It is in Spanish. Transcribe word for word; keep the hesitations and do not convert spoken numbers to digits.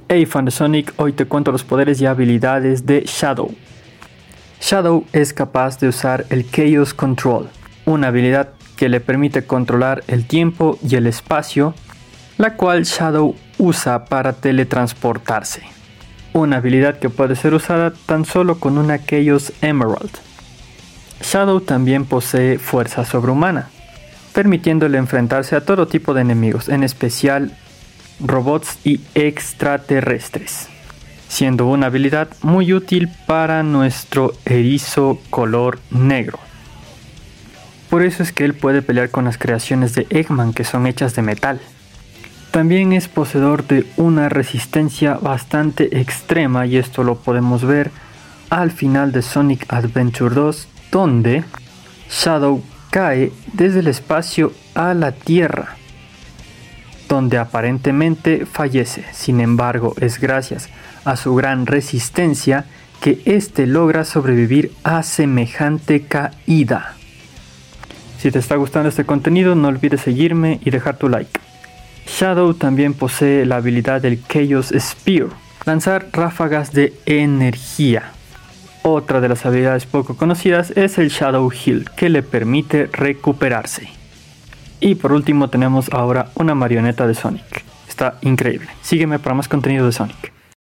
Hey fan de Sonic, hoy te cuento los poderes y habilidades de Shadow. Shadow es capaz de usar el Chaos Control, una habilidad que le permite controlar el tiempo y el espacio, la cual Shadow usa para teletransportarse. Una habilidad que puede ser usada tan solo con una Chaos Emerald. Shadow también posee fuerza sobrehumana, permitiéndole enfrentarse a todo tipo de enemigos, en especial robots y extraterrestres, siendo una habilidad muy útil para nuestro erizo color negro. Por eso es que él puede pelear con las creaciones de Eggman, que son hechas de metal. También es poseedor de una resistencia bastante extrema, y esto lo podemos ver al final de Sonic Adventure dos, donde Shadow cae desde el espacio a la Tierra, donde aparentemente fallece. Sin embargo, es gracias a su gran resistencia que éste logra sobrevivir a semejante caída. Si te está gustando este contenido, no olvides seguirme y dejar tu like. Shadow también posee la habilidad del Chaos Spear, lanzar ráfagas de energía. Otra de las habilidades poco conocidas es el Shadow Heal, que le permite recuperarse. Y por último tenemos ahora una marioneta de Sonic. Está increíble. Sígueme para más contenido de Sonic.